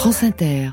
France Inter.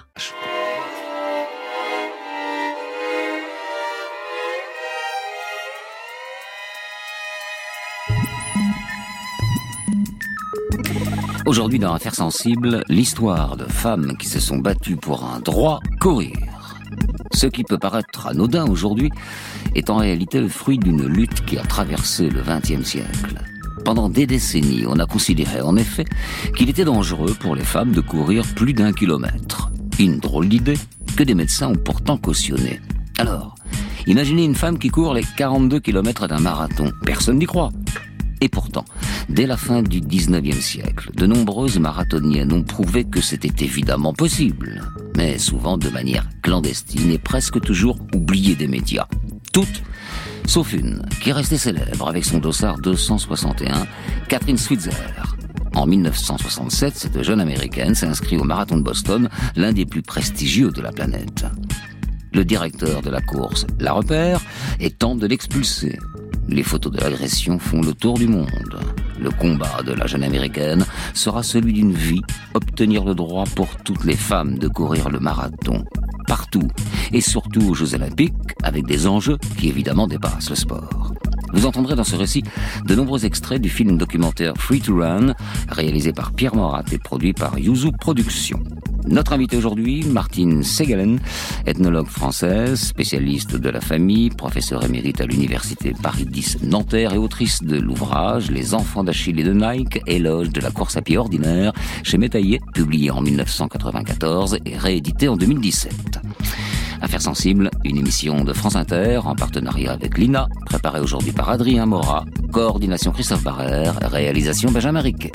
Aujourd'hui dans Affaires sensibles, l'histoire de femmes qui se sont battues pour un droit courir. Ce qui peut paraître anodin aujourd'hui est en réalité le fruit d'une lutte qui a traversé le XXe siècle. Pendant des décennies, on a considéré en effet qu'il était dangereux pour les femmes de courir plus d'1 kilomètre. Une drôle d'idée que des médecins ont pourtant cautionnée. Alors, imaginez une femme qui court les 42 kilomètres d'un marathon. Personne n'y croit. Et pourtant, dès la fin du XIXe siècle, de nombreuses marathoniennes ont prouvé que c'était évidemment possible, mais souvent de manière clandestine et presque toujours oubliée des médias. Toutes, sauf une, qui est restée célèbre avec son dossard 261, Kathrine Switzer. En 1967, cette jeune américaine s'est inscrite au marathon de Boston, l'un des plus prestigieux de la planète. Le directeur de la course la repère et tente de l'expulser. Les photos de l'agression font le tour du monde. Le combat de la jeune américaine sera celui d'une vie, obtenir le droit pour toutes les femmes de courir le marathon. Partout, et surtout aux Jeux Olympiques, avec des enjeux qui évidemment dépassent le sport. Vous entendrez dans ce récit de nombreux extraits du film documentaire Free to Run, réalisé par Pierre Morat et produit par Yuzu Productions. Notre invitée aujourd'hui, Martine Segalen, ethnologue française, spécialiste de la famille, professeure émérite à l'université Paris X Nanterre et autrice de l'ouvrage Les enfants d'Achille et de Nike, éloge de la course à pied ordinaire, chez Métaillé, publié en 1994 et réédité en 2017. Affaires sensibles, une émission de France Inter en partenariat avec l'INA, préparée aujourd'hui par Adrien Morat, coordination Christophe Barrère, réalisation Benjamin Riquet.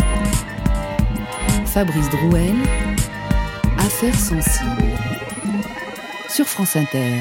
Fabrice Drouel, Affaires sensibles, sur France Inter.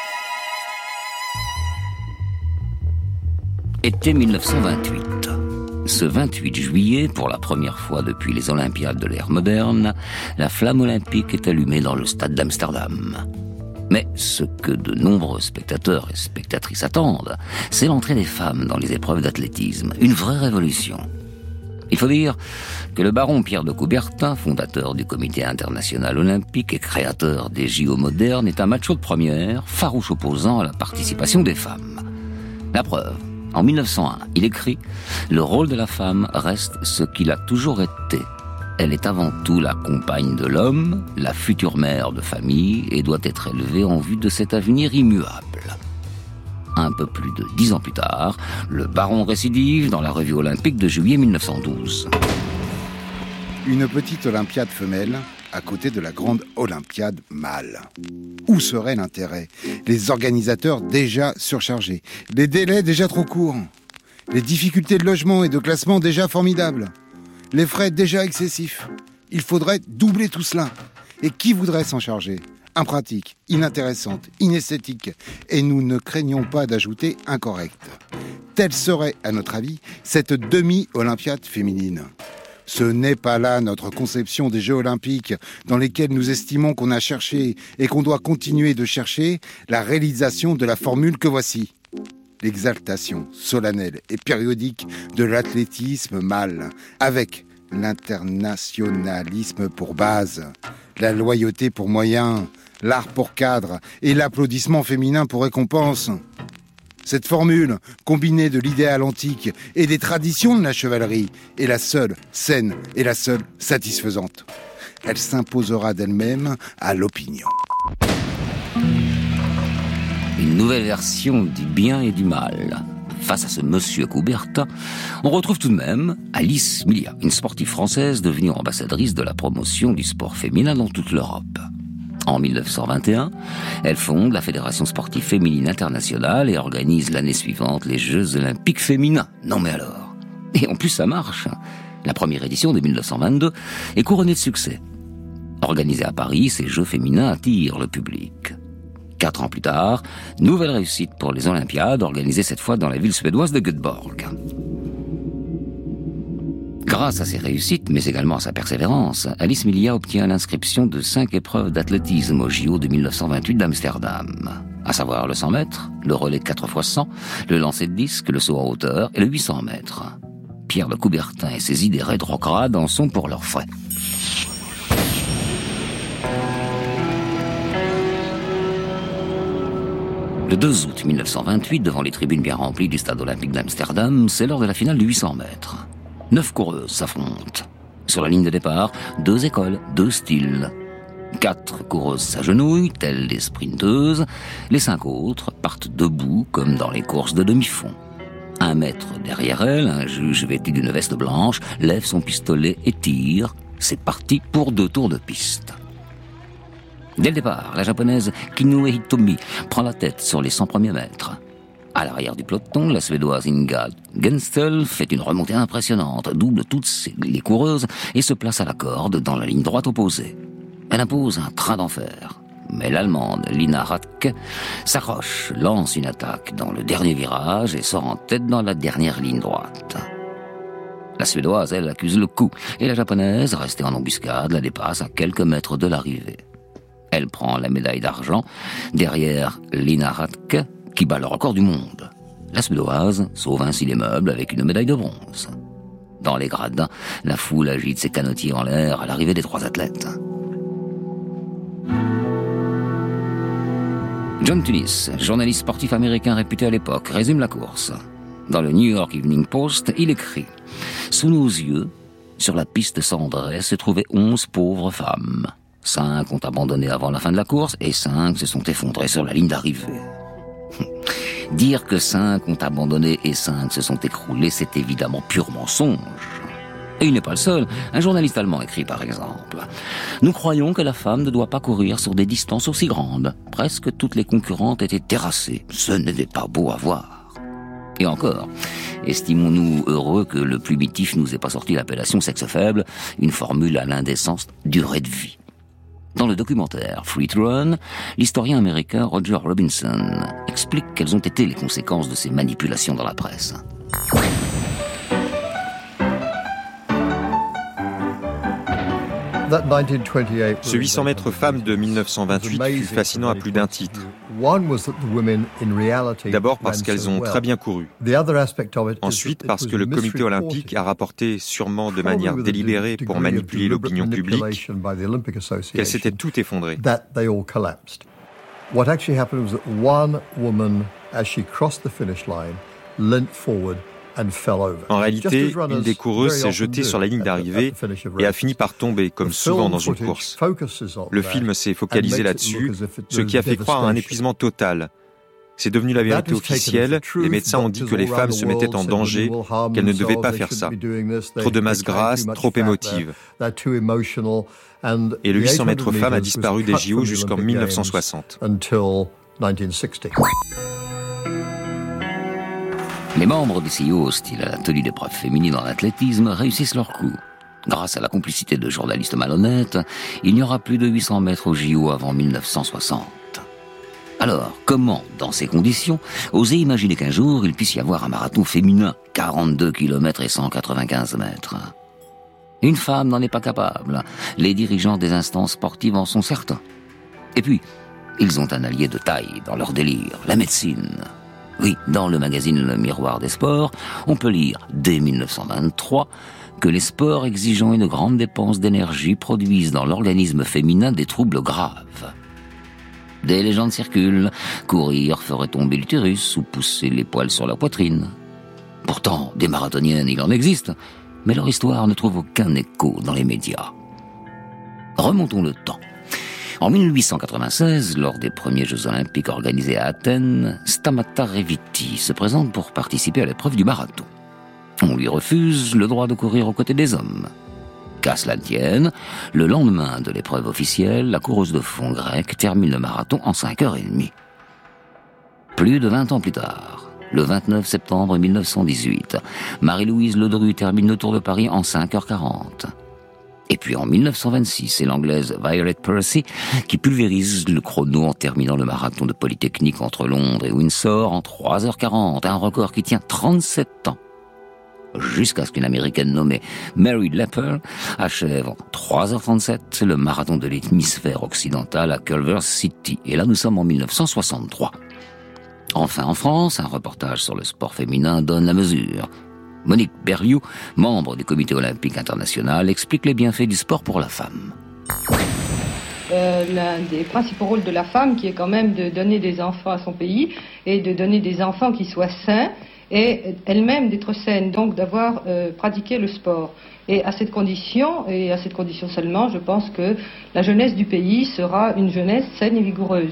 Été 1928. Ce 28 juillet, pour la première fois depuis les Olympiades de l'ère moderne, la flamme olympique est allumée dans le stade d'Amsterdam. Mais ce que de nombreux spectateurs et spectatrices attendent, c'est l'entrée des femmes dans les épreuves d'athlétisme. Une vraie révolution. Il faut dire que le baron Pierre de Coubertin, fondateur du Comité international olympique et créateur des JO modernes, est un macho de première, farouche opposant à la participation des femmes. La preuve, en 1901, il écrit « Le rôle de la femme reste ce qu'il a toujours été. Elle est avant tout la compagne de l'homme, la future mère de famille et doit être élevée en vue de cet avenir immuable. » Un peu plus de 10 ans plus tard, le baron récidive dans la revue olympique de juillet 1912. Une petite olympiade femelle à côté de la grande olympiade mâle. Où serait l'intérêt ? Les organisateurs déjà surchargés, les délais déjà trop courts, les difficultés de logement et de classement déjà formidables, les frais déjà excessifs. Il faudrait doubler tout cela. Et qui voudrait s'en charger ? Impratique, inintéressante, inesthétique, et nous ne craignons pas d'ajouter incorrecte. Telle serait, à notre avis, cette demi-olympiade féminine. Ce n'est pas là notre conception des Jeux olympiques, dans lesquels nous estimons qu'on a cherché et qu'on doit continuer de chercher la réalisation de la formule que voici. L'exaltation solennelle et périodique de l'athlétisme mâle, avec l'internationalisme pour base, la loyauté pour moyen, l'art pour cadre et l'applaudissement féminin pour récompense. Cette formule, combinée de l'idéal antique et des traditions de la chevalerie, est la seule saine et la seule satisfaisante. Elle s'imposera d'elle-même à l'opinion. Une nouvelle version du bien et du mal. Face à ce monsieur Coubertin, on retrouve tout de même Alice Milia, une sportive française devenue ambassadrice de la promotion du sport féminin dans toute l'Europe. En 1921, elle fonde la Fédération sportive féminine internationale et organise l'année suivante les Jeux olympiques féminins. Non mais alors. Et en plus ça marche. La première édition de 1922 est couronnée de succès. Organisée à Paris, ces Jeux féminins attirent le public. 4 ans plus tard, nouvelle réussite pour les Olympiades, organisées cette fois dans la ville suédoise de Göteborg. Grâce à ses réussites, mais également à sa persévérance, Alice Milia obtient l'inscription de 5 épreuves d'athlétisme au JO de 1928 d'Amsterdam. À savoir le 100 mètres, le relais 4x100, le lancer de disque, le saut en hauteur et le 800 mètres. Pierre de Coubertin et ses idées rétrogrades en sont pour leurs frais. Le 2 août 1928, devant les tribunes bien remplies du stade olympique d'Amsterdam, c'est l'heure de la finale du 800 mètres. 9 coureuses s'affrontent. Sur la ligne de départ, 2 écoles, 2 styles. 4 coureuses s'agenouillent, telles des sprinteuses. Les 5 autres partent debout, comme dans les courses de demi-fond. 1 mètre derrière elles, un juge vêtu d'une veste blanche lève son pistolet et tire. C'est parti pour 2 tours de piste. Dès le départ, la japonaise Kinoue Hitomi prend la tête sur les 100 premiers mètres. À l'arrière du peloton, la suédoise Inga Genstel fait une remontée impressionnante, double toutes les coureuses et se place à la corde dans la ligne droite opposée. Elle impose un train d'enfer. Mais l'Allemande Lina Radke s'accroche, lance une attaque dans le dernier virage et sort en tête dans la dernière ligne droite. La Suédoise, elle, accuse le coup, et la Japonaise, restée en embuscade, la dépasse à quelques mètres de l'arrivée. Elle prend la médaille d'argent, derrière Lina Radke, qui bat le record du monde. La Suédoise sauve ainsi les meubles avec une médaille de bronze. Dans les gradins, la foule agite ses canotiers en l'air à l'arrivée des 3 athlètes. John Tunis, journaliste sportif américain réputé à l'époque, résume la course. Dans le New York Evening Post, il écrit « Sous nos yeux, sur la piste cendrée, se trouvaient 11 pauvres femmes. 5 ont abandonné avant la fin de la course et 5 se sont effondrés sur la ligne d'arrivée. » Dire que 5 ont abandonné et 5 se sont écroulés, c'est évidemment pur mensonge. Et il n'est pas le seul. Un journaliste allemand écrit par exemple « Nous croyons que la femme ne doit pas courir sur des distances aussi grandes. Presque toutes les concurrentes étaient terrassées. Ce n'était pas beau à voir. » Et encore, estimons-nous heureux que le plumitif nous ait pas sorti l'appellation sexe faible, une formule à l'indécence durée de vie. Dans le documentaire Free to Run, l'historien américain Roger Robinson explique quelles ont été les conséquences de ces manipulations dans la presse. Ce 800 mètres femmes de 1928 fut fascinant à plus d'un titre. D'abord parce qu'elles ont très bien couru. Ensuite parce que le comité olympique a rapporté, sûrement de manière délibérée pour manipuler l'opinion publique, qu'elles s'étaient toutes effondrées. What actually happened was that one woman, as she crossed the finish line, leant forward. En réalité, une des coureuses s'est jetée sur la ligne d'arrivée et a fini par tomber, comme souvent dans une course. Le film s'est focalisé là-dessus, ce qui a fait croire à un épuisement total. C'est devenu la vérité officielle. Les médecins ont dit que les femmes se mettaient en danger, qu'elles ne devaient pas faire ça. Trop de masse grasse, trop émotive. Et le 800 mètres femmes a disparu des JO jusqu'en 1960. Les membres des CIO hostiles à la tenue d'épreuves féminines en athlétisme réussissent leur coup. Grâce à la complicité de journalistes malhonnêtes, il n'y aura plus de 800 mètres au JO avant 1960. Alors, comment, dans ces conditions, oser imaginer qu'un jour il puisse y avoir un marathon féminin, 42 km et 195 mètres? Une femme n'en est pas capable. Les dirigeants des instances sportives en sont certains. Et puis, ils ont un allié de taille dans leur délire, la médecine. Oui, dans le magazine Le Miroir des Sports, on peut lire, dès 1923, que les sports exigeant une grande dépense d'énergie produisent dans l'organisme féminin des troubles graves. Des légendes circulent, courir ferait tomber l'utérus ou pousser les poils sur la poitrine. Pourtant, des marathoniennes, il en existe, mais leur histoire ne trouve aucun écho dans les médias. Remontons le temps. En 1896, lors des premiers Jeux Olympiques organisés à Athènes, Stamata Reviti se présente pour participer à l'épreuve du marathon. On lui refuse le droit de courir aux côtés des hommes. Qu'à cela ne tienne, le lendemain de l'épreuve officielle, la coureuse de fond grecque termine le marathon en 5h30. Plus de 20 ans plus tard, le 29 septembre 1918, Marie-Louise Ledru termine le Tour de Paris en 5h40. Et puis en 1926, c'est l'anglaise Violet Percy qui pulvérise le chrono en terminant le marathon de Polytechnique entre Londres et Windsor en 3h40, un record qui tient 37 ans. Jusqu'à ce qu'une américaine nommée Mary Lepper achève en 3h37 le marathon de l'hémisphère occidental à Culver City. Et là, nous sommes en 1963. Enfin, en France, un reportage sur le sport féminin donne la mesure. Monique Berliou, membre du Comité olympique international, explique les bienfaits du sport pour la femme. l'un des principaux rôles de la femme, qui est quand même de donner des enfants à son pays et de donner des enfants qui soient sains et elle-même d'être saine, donc d'avoir pratiqué le sport. Et à cette condition seulement, je pense que la jeunesse du pays sera une jeunesse saine et vigoureuse.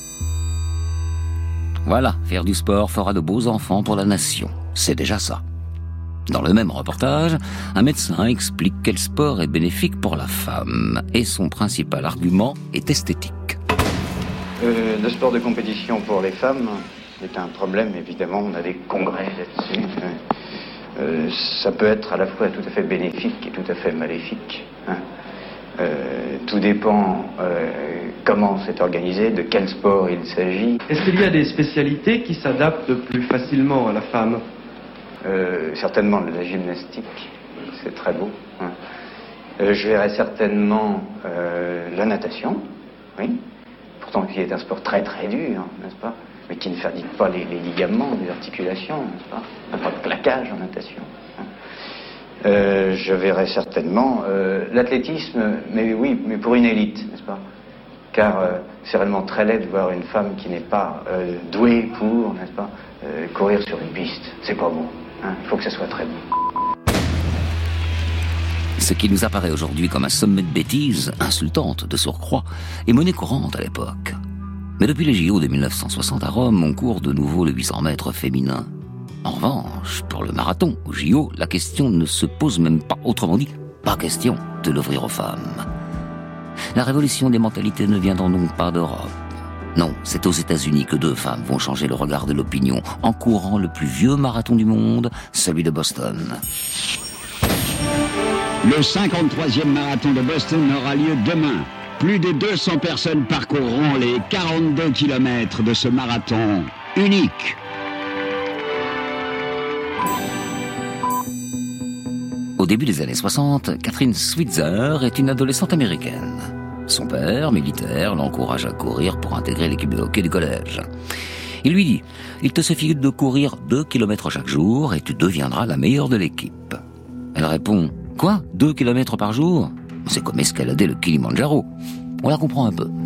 Voilà, faire du sport fera de beaux enfants pour la nation. C'est déjà ça. Dans le même reportage, un médecin explique quel sport est bénéfique pour la femme. Et son principal argument est esthétique. Le sport de compétition pour les femmes est un problème, évidemment. On a des congrès là-dessus. Ça peut être à la fois tout à fait bénéfique et tout à fait maléfique. Tout dépend comment c'est organisé, de quel sport il s'agit. Est-ce qu'il y a des spécialités qui s'adaptent plus facilement à la femme ? Certainement la gymnastique, c'est très beau. Je verrais certainement la natation, oui. Pourtant qui est un sport très très dur, n'est-ce pas ? Mais qui ne fatigue pas les ligaments, les articulations, n'est-ce pas ? Pas de claquage en natation. Je verrais certainement l'athlétisme, mais oui, mais pour une élite, n'est-ce pas ? Car c'est réellement très laid de voir une femme qui n'est pas douée pour, n'est-ce pas, courir sur une piste. C'est pas bon. Il faut que ça soit très bon. Ce qui nous apparaît aujourd'hui comme un sommet de bêtises, insultante de surcroît, est monnaie courante à l'époque. Mais depuis les JO de 1960 à Rome, on court de nouveau le 800 mètres féminin. En revanche, pour le marathon au JO, la question ne se pose même pas. Autrement dit, pas question de l'ouvrir aux femmes. La révolution des mentalités ne viendra donc pas d'Europe. Non, c'est aux États-Unis que 2 femmes vont changer le regard de l'opinion en courant le plus vieux marathon du monde, celui de Boston. Le 53e marathon de Boston aura lieu demain. Plus de 200 personnes parcourront les 42 km de ce marathon unique. Au début des années 60, Catherine Switzer est une adolescente américaine. Son père, militaire, l'encourage à courir pour intégrer l'équipe de hockey du collège. Il lui dit « Il te suffit de courir 2 km chaque jour et tu deviendras la meilleure de l'équipe. » Elle répond « Quoi ? 2 km par jour ? C'est comme escalader le Kilimandjaro. » On la comprend un peu.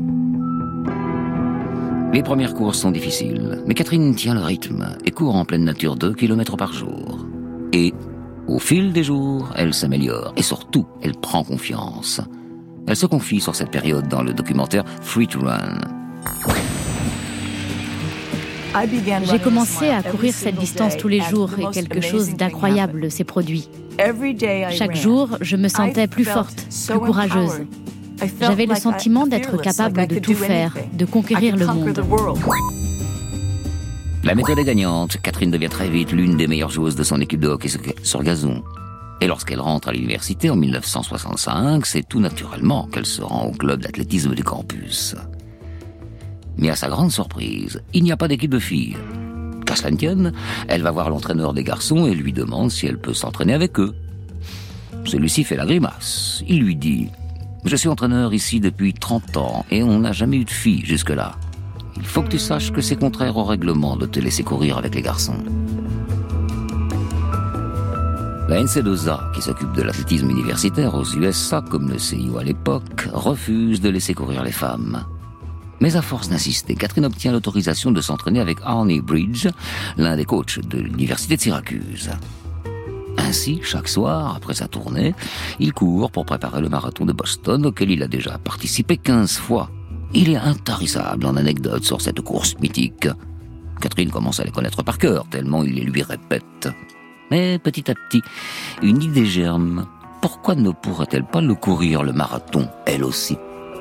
Les premières courses sont difficiles, mais Catherine tient le rythme et court en pleine nature 2 km par jour. Et, au fil des jours, elle s'améliore et surtout, elle prend confiance. Elle se confie sur cette période dans le documentaire Free to Run. J'ai commencé à courir cette distance tous les jours et quelque chose d'incroyable s'est produit. Chaque jour, je me sentais plus forte, plus courageuse. J'avais le sentiment d'être capable de tout faire, de conquérir le monde. La méthode est gagnante. Catherine devient très vite l'une des meilleures joueuses de son équipe de hockey sur gazon. Et lorsqu'elle rentre à l'université en 1965, c'est tout naturellement qu'elle se rend au club d'athlétisme du campus. Mais à sa grande surprise, il n'y a pas d'équipe de filles. Qu'à cela ne tienne, elle va voir l'entraîneur des garçons et lui demande si elle peut s'entraîner avec eux. Celui-ci fait la grimace. Il lui dit « Je suis entraîneur ici depuis 30 ans et on n'a jamais eu de filles jusque-là. Il faut que tu saches que c'est contraire au règlement de te laisser courir avec les garçons. » La NC2A, qui s'occupe de l'athlétisme universitaire aux USA, comme le CIO à l'époque, refuse de laisser courir les femmes. Mais à force d'insister, Catherine obtient l'autorisation de s'entraîner avec Arnie Bridge, l'un des coachs de l'université de Syracuse. Ainsi, chaque soir, après sa tournée, il court pour préparer le marathon de Boston, auquel il a déjà participé 15 fois. Il est intarissable en anecdotes sur cette course mythique. Catherine commence à les connaître par cœur, tellement il les lui répète. Mais petit à petit, une idée germe. Pourquoi ne pourrait-elle pas le courir, le marathon, elle aussi ?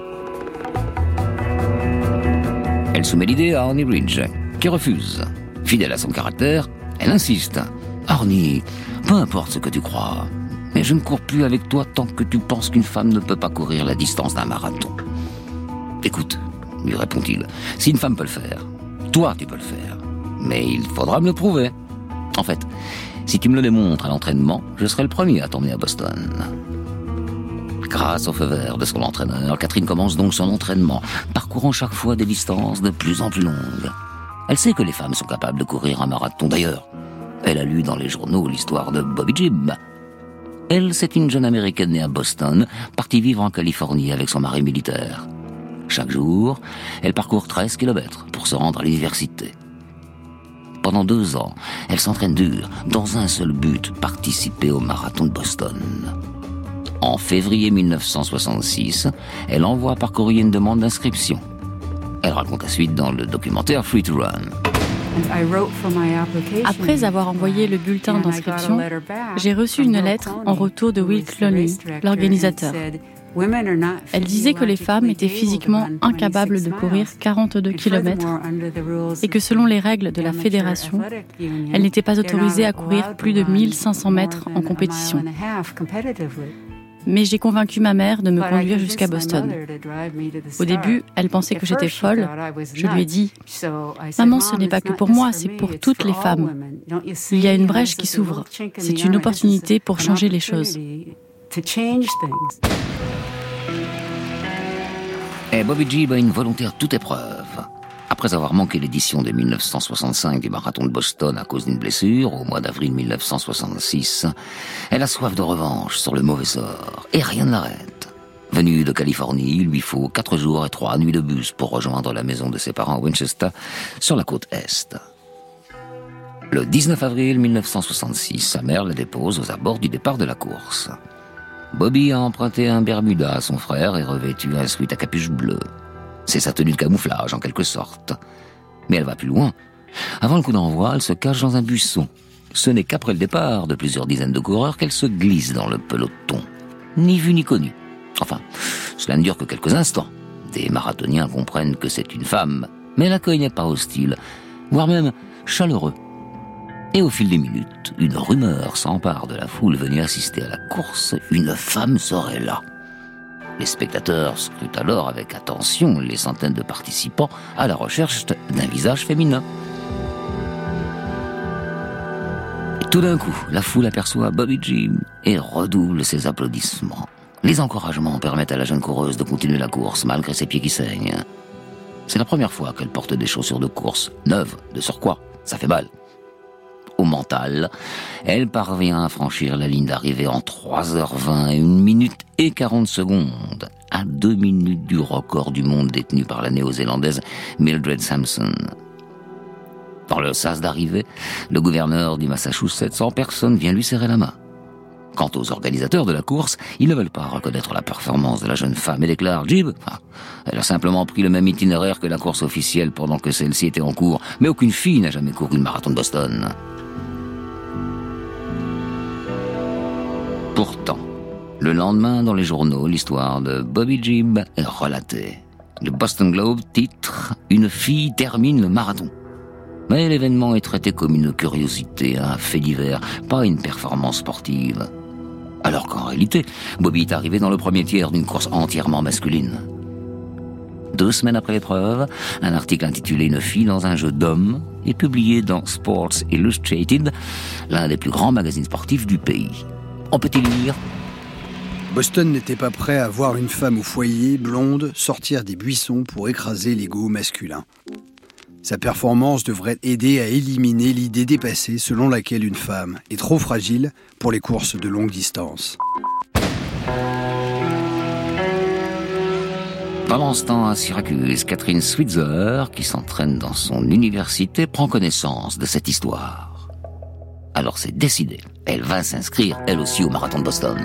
Elle soumet l'idée à Arnie Bridge, qui refuse. Fidèle à son caractère, elle insiste. « Arnie, peu importe ce que tu crois, mais je ne cours plus avec toi tant que tu penses qu'une femme ne peut pas courir la distance d'un marathon. » « Écoute, lui répond-il, si une femme peut le faire, toi tu peux le faire, mais il faudra me le prouver. En fait, si tu me le démontres à l'entraînement, je serai le premier à t'emmener à Boston. » Grâce au feu vert de son entraîneur, Catherine commence donc son entraînement, parcourant chaque fois des distances de plus en plus longues. Elle sait que les femmes sont capables de courir un marathon. D'ailleurs, elle a lu dans les journaux l'histoire de Bobby Gibb. Elle, c'est une jeune Américaine née à Boston, partie vivre en Californie avec son mari militaire. Chaque jour, elle parcourt 13 kilomètres pour se rendre à l'université. Pendant 2 ans, elle s'entraîne dur, dans un seul but, participer au marathon de Boston. En février 1966, elle envoie par courrier une demande d'inscription. Elle raconte la suite dans le documentaire Free to Run. Après avoir envoyé le bulletin d'inscription, j'ai reçu une lettre en retour de Will Clooney, l'organisateur. Elle disait que les femmes étaient physiquement incapables de courir 42 km et que selon les règles de la fédération, elles n'étaient pas autorisées à courir plus de 1500 mètres en compétition. Mais j'ai convaincu ma mère de me conduire jusqu'à Boston. Au début, elle pensait que j'étais folle. Je lui ai dit « Maman, ce n'est pas que pour moi, c'est pour toutes les femmes. Il y a une brèche qui s'ouvre. C'est une opportunité pour changer les choses. » Et Bobby Gibb a une volonté à toute épreuve. Après avoir manqué l'édition de 1965 du marathon de Boston à cause d'une blessure, au mois d'avril 1966, elle a soif de revanche sur le mauvais sort, et rien ne l'arrête. Venue de Californie, il lui faut 4 jours et 3 nuits de bus pour rejoindre la maison de ses parents à Winchester, sur la côte Est. Le 19 avril 1966, sa mère la dépose aux abords du départ de la course. Bobby a emprunté un Bermuda à son frère et revêtu un sweat à capuche bleue. C'est sa tenue de camouflage, en quelque sorte. Mais elle va plus loin. Avant le coup d'envoi, elle se cache dans un buisson. Ce n'est qu'après le départ de plusieurs dizaines de coureurs qu'elle se glisse dans le peloton. Ni vu ni connu. Enfin, cela ne dure que quelques instants. Des marathoniens comprennent que c'est une femme, mais l'accueil n'est pas hostile, voire même chaleureux. Et au fil des minutes, une rumeur s'empare de la foule venue assister à la course. Une femme serait là. Les spectateurs scrutent alors avec attention les centaines de participants à la recherche d'un visage féminin. Et tout d'un coup, la foule aperçoit Bobby Gibb et redouble ses applaudissements. Les encouragements permettent à la jeune coureuse de continuer la course malgré ses pieds qui saignent. C'est la première fois qu'elle porte des chaussures de course, neuves, de surcroît. Ça fait mal. Au mental, elle parvient à franchir la ligne d'arrivée en 3h20 et 1 minute et 40 secondes, à 2 minutes du record du monde détenu par la néo-zélandaise Mildred Sampson. Dans le sas d'arrivée, le gouverneur du Massachusetts en personne vient lui serrer la main. Quant aux organisateurs de la course, ils ne veulent pas reconnaître la performance de la jeune femme et déclarent « Gibb, elle a simplement pris le même itinéraire que la course officielle pendant que celle-ci était en cours, mais aucune fille n'a jamais couru le marathon de Boston. » Pourtant, le lendemain dans les journaux, l'histoire de Bobby Gibb est relatée. Le Boston Globe titre « Une fille termine le marathon ». Mais l'événement est traité comme une curiosité, un fait divers, pas une performance sportive. Alors qu'en réalité, Bobby est arrivé dans le premier tiers d'une course entièrement masculine. 2 semaines après l'épreuve, un article intitulé « Une fille dans un jeu d'hommes » est publié dans Sports Illustrated, l'un des plus grands magazines sportifs du pays. On peut y lire Boston n'était pas prêt à voir une femme au foyer, blonde, sortir des buissons pour écraser l'ego masculin. Sa performance devrait aider à éliminer l'idée dépassée selon laquelle une femme est trop fragile pour les courses de longue distance. Pendant ce temps, à Syracuse, Catherine Switzer, qui s'entraîne dans son université, prend connaissance de cette histoire. Alors c'est décidé, elle va s'inscrire elle aussi au marathon de Boston.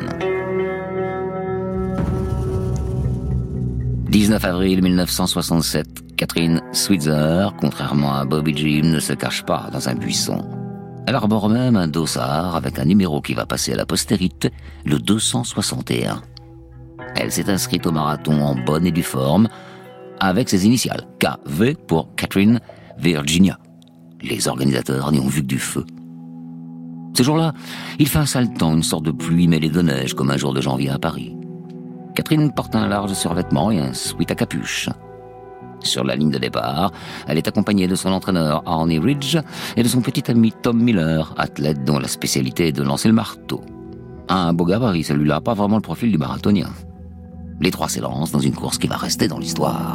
19 avril 1967, Catherine Switzer, contrairement à Bobby Gibb, ne se cache pas dans un buisson. Elle arbore même un dossard avec un numéro qui va passer à la postérité, le 261. Elle s'est inscrite au marathon en bonne et due forme, avec ses initiales, KV pour Catherine Virginia. Les organisateurs n'y ont vu que du feu. Ce jour-là, il fait un sale temps, une sorte de pluie mêlée de neige, comme un jour de janvier à Paris. Catherine porte un large survêtement et un sweat à capuche. Sur la ligne de départ, elle est accompagnée de son entraîneur Arnie Ridge et de son petit ami Tom Miller, athlète dont la spécialité est de lancer le marteau. Un beau gabarit, celui-là, pas vraiment le profil du marathonien. Les 3 s'élancent dans une course qui va rester dans l'histoire.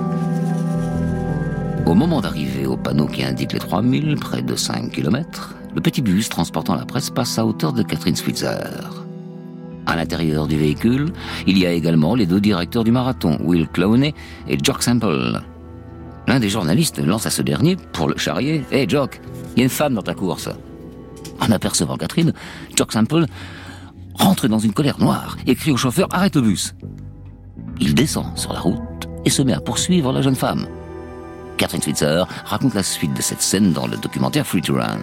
Au moment d'arriver au panneau qui indique les 3000, près de 5 km, le petit bus transportant la presse passe à hauteur de Catherine Switzer. À l'intérieur du véhicule, il y a également les deux directeurs du marathon, Will Clowney et Jock Semple. L'un des journalistes lance à ce dernier, pour le charrier, « Hey Jock, il y a une femme dans ta course !» En apercevant Catherine, Jock Semple rentre dans une colère noire et crie au chauffeur « Arrête le bus !» Il descend sur la route et se met à poursuivre la jeune femme. Catherine Switzer raconte la suite de cette scène dans le documentaire Free to Run.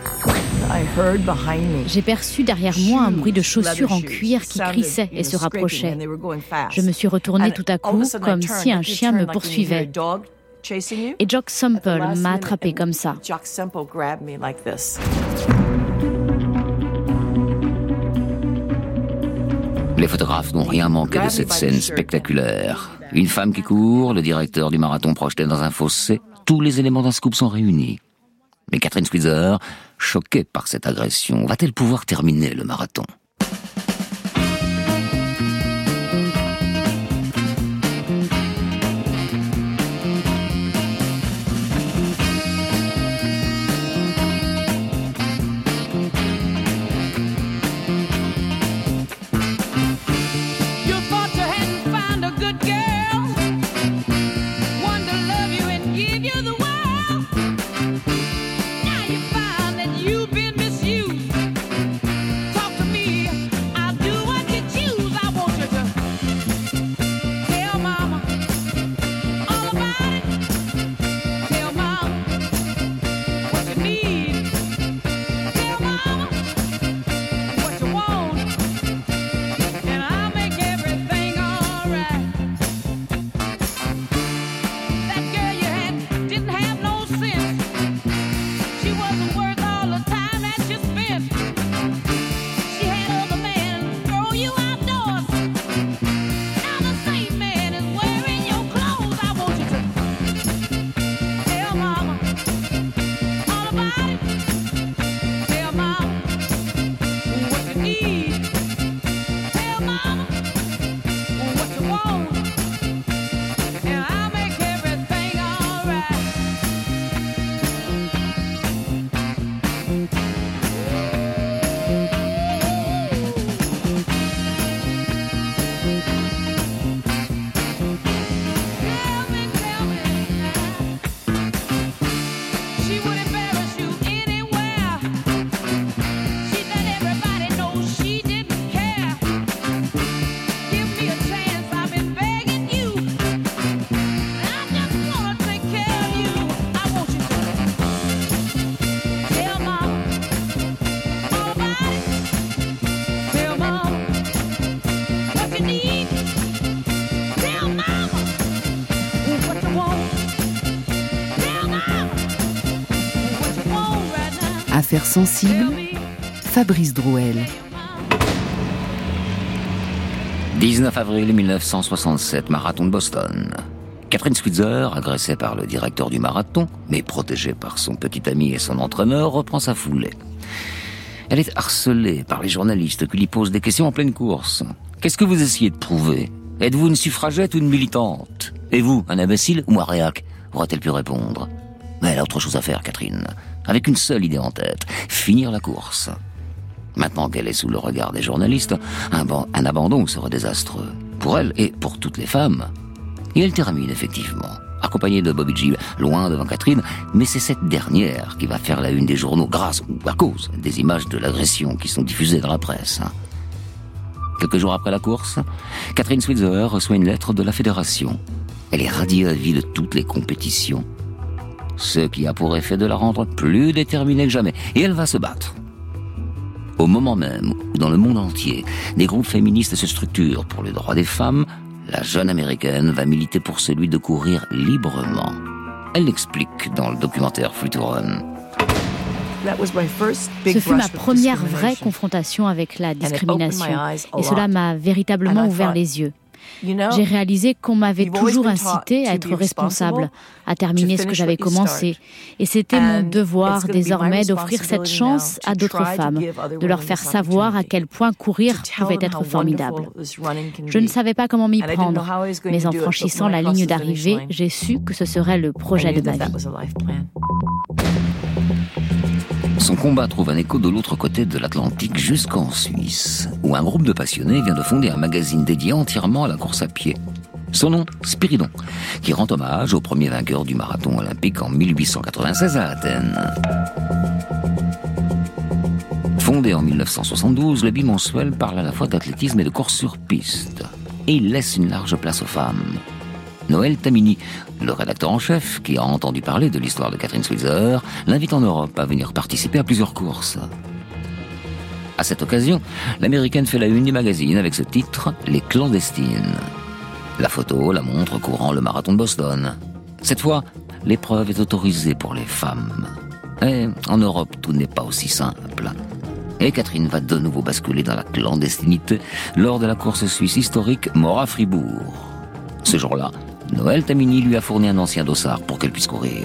J'ai perçu derrière moi un bruit de chaussures en cuir qui crissaient et se rapprochaient. Je me suis retournée tout à coup, comme si un chien me poursuivait. Et Jock Semple m'a attrapée comme ça. Les photographes n'ont rien manqué de cette scène spectaculaire. Une femme qui court, le directeur du marathon projeté dans un fossé, tous les éléments d'un scoop sont réunis. Mais Catherine Switzer, choquée par cette agression, va-t-elle pouvoir terminer le marathon ? Affaires sensibles, Fabrice Drouel. 19 avril 1967, marathon de Boston. Catherine Switzer, agressée par le directeur du marathon, mais protégée par son petit ami et son entraîneur, reprend sa foulée. Elle est harcelée par les journalistes qui lui posent des questions en pleine course. Qu'est-ce que vous essayez de prouver ? Êtes-vous une suffragette ou une militante ? Et vous, un imbécile ou un réac ? Aura-t-elle pu répondre ? Mais elle a autre chose à faire, Catherine, avec une seule idée en tête, finir la course. Maintenant qu'elle est sous le regard des journalistes, un abandon serait désastreux, pour elle et pour toutes les femmes. Et elle termine effectivement, accompagnée de Bobby G, loin devant Catherine, mais c'est cette dernière qui va faire la une des journaux grâce ou à cause des images de l'agression qui sont diffusées dans la presse. Quelques jours après la course, Catherine Switzer reçoit une lettre de la fédération. Elle est radiée à vie de toutes les compétitions, ce qui a pour effet de la rendre plus déterminée que jamais. Et elle va se battre. Au moment même où, dans le monde entier, des groupes féministes se structurent pour les droits des femmes, la jeune américaine va militer pour celui de courir librement. Elle l'explique dans le documentaire Free to Run. Ce fut ma première vraie confrontation avec la discrimination. Et cela m'a véritablement ouvert les yeux. J'ai réalisé qu'on m'avait toujours incité à être responsable, à terminer ce que j'avais commencé. Et c'était mon devoir désormais d'offrir cette chance à d'autres femmes, de leur faire savoir à quel point courir pouvait être formidable. Je ne savais pas comment m'y prendre, mais en franchissant la ligne d'arrivée, j'ai su que ce serait le projet de ma vie. Son combat trouve un écho de l'autre côté de l'Atlantique jusqu'en Suisse, où un groupe de passionnés vient de fonder un magazine dédié entièrement à la course à pied. Son nom, Spiridon, qui rend hommage au premier vainqueur du marathon olympique en 1896 à Athènes. Fondé en 1972, le bimensuel parle à la fois d'athlétisme et de course sur piste. Et il laisse une large place aux femmes. Noël Tamini, le rédacteur en chef, qui a entendu parler de l'histoire de Catherine Switzer, l'invite en Europe à venir participer à plusieurs courses. À cette occasion, l'américaine fait la une du magazine avec ce titre « Les clandestines ». La photo la montre courant le marathon de Boston. Cette fois, l'épreuve est autorisée pour les femmes. Et en Europe, tout n'est pas aussi simple. Et Catherine va de nouveau basculer dans la clandestinité lors de la course suisse historique Mora-Fribourg. Ce jour-là, Noël Tamini lui a fourni un ancien dossard pour qu'elle puisse courir.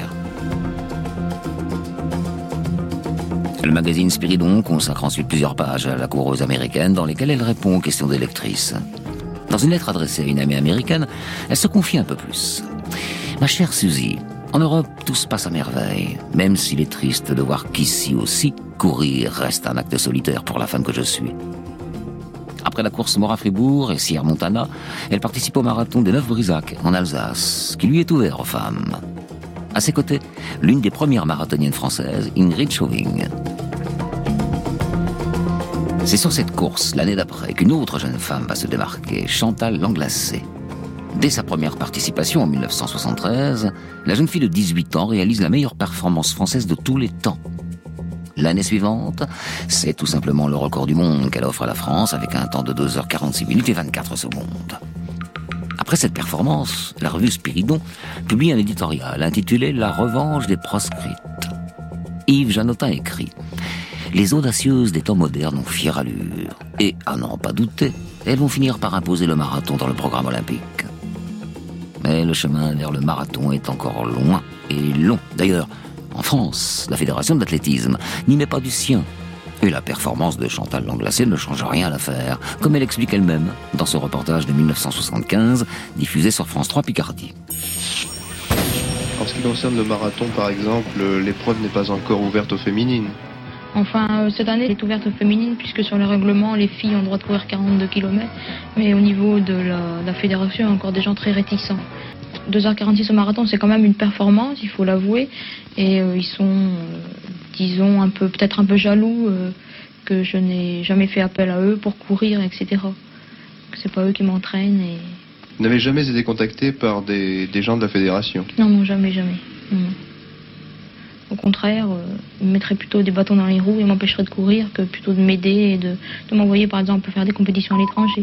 Le magazine Spiridon consacre ensuite plusieurs pages à la coureuse américaine dans lesquelles elle répond aux questions des lectrices. Dans une lettre adressée à une amie américaine, elle se confie un peu plus. « Ma chère Suzy, en Europe, tout se passe à merveille, même s'il est triste de voir qu'ici aussi, courir reste un acte solitaire pour la femme que je suis. » Après la course Mora-Fribourg et Sierre Montana, elle participe au marathon des Neuf-Brisac en Alsace, qui lui est ouvert aux femmes. À ses côtés, l'une des premières marathoniennes françaises, Ingrid Chauving. C'est sur cette course, l'année d'après, qu'une autre jeune femme va se démarquer, Chantal Langlacé. Dès sa première participation en 1973, la jeune fille de 18 ans réalise la meilleure performance française de tous les temps. L'année suivante, c'est tout simplement le record du monde qu'elle offre à la France avec un temps de 2h46 minutes et 24 secondes. Après cette performance, la revue Spiridon publie un éditorial intitulé « La revanche des proscrites ». Yves Janotin écrit « Les audacieuses des temps modernes ont fière allure et, à n'en pas douter, elles vont finir par imposer le marathon dans le programme olympique. » Mais le chemin vers le marathon est encore loin et long. D'ailleurs, en France, la Fédération d'athlétisme n'y met pas du sien. Et la performance de Chantal Langlacé ne change rien à l'affaire, comme elle explique elle-même dans ce reportage de 1975, diffusé sur France 3 Picardie. En ce qui concerne le marathon, par exemple, l'épreuve n'est pas encore ouverte aux féminines. Enfin, cette année, elle est ouverte aux féminines, puisque sur le règlement, les filles ont le droit de courir 42 km. Mais au niveau de la fédération, il y a encore des gens très réticents. 2h46 au marathon, c'est quand même une performance, il faut l'avouer. Et ils sont, disons, peut-être un peu jaloux que je n'ai jamais fait appel à eux pour courir, etc. Que c'est pas eux qui m'entraînent. Et... Vous n'avez jamais été contacté par des gens de la fédération? Non, jamais. Non. Au contraire, ils me mettraient plutôt des bâtons dans les roues et m'empêcheraient de courir que plutôt de m'aider et de m'envoyer, par exemple, faire des compétitions à l'étranger.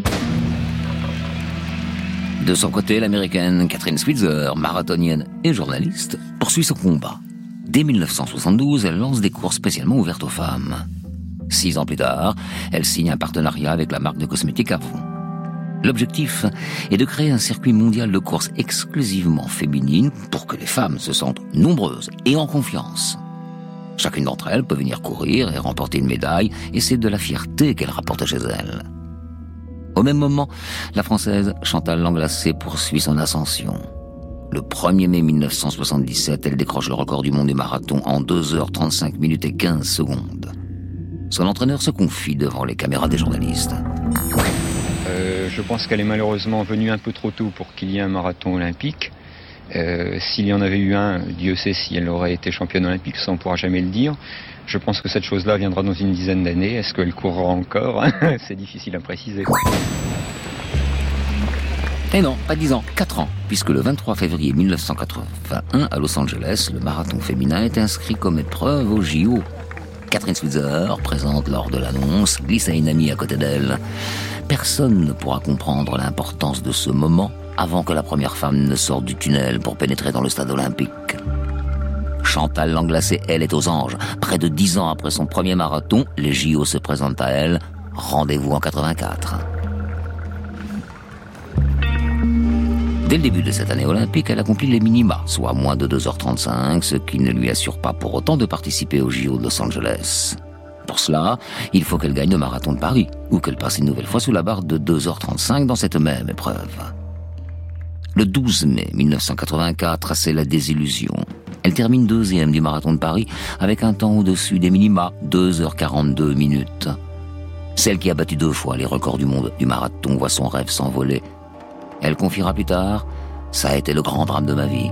De son côté, l'américaine Catherine Switzer, marathonienne et journaliste, poursuit son combat. Dès 1972, elle lance des courses spécialement ouvertes aux femmes. 6 ans plus tard, elle signe un partenariat avec la marque de cosmétiques Avon. L'objectif est de créer un circuit mondial de courses exclusivement féminines pour que les femmes se sentent nombreuses et en confiance. Chacune d'entre elles peut venir courir et remporter une médaille, et c'est de la fierté qu'elle rapporte chez elle. Au même moment, la Française Chantal Langlacé poursuit son ascension. Le 1er mai 1977, elle décroche le record du monde du marathon en 2h35 minutes et 15 secondes. Son entraîneur se confie devant les caméras des journalistes. Je pense qu'elle est malheureusement venue un peu trop tôt pour qu'il y ait un marathon olympique. S'il y en avait eu un, Dieu sait si elle aurait été championne olympique, ça on ne pourra jamais le dire. Je pense que cette chose-là viendra dans une dizaine d'années. Est-ce qu'elle courra encore? C'est difficile à préciser. Et non, pas 10 ans, 4 ans, puisque le 23 février 1981, à Los Angeles, le marathon féminin est inscrit comme épreuve au JO. Catherine Switzer, présente lors de l'annonce, glisse à une amie à côté d'elle. Personne ne pourra comprendre l'importance de ce moment avant que la première femme ne sorte du tunnel pour pénétrer dans le stade olympique. Chantal Langlacé, elle, est aux anges. Près de 10 ans après son premier marathon, les JO se présentent à elle. Rendez-vous en 84. Dès le début de cette année olympique, elle accomplit les minima, soit moins de 2h35, ce qui ne lui assure pas pour autant de participer aux JO de Los Angeles. Pour cela, il faut qu'elle gagne le marathon de Paris, ou qu'elle passe une nouvelle fois sous la barre de 2h35 dans cette même épreuve. Le 12 mai 1984, c'est la désillusion. Elle termine 2e du marathon de Paris avec un temps au-dessus des minima, 2h42 minutes. Celle qui a battu 2 fois les records du monde du marathon voit son rêve s'envoler. Elle confiera plus tard, ça a été le grand drame de ma vie.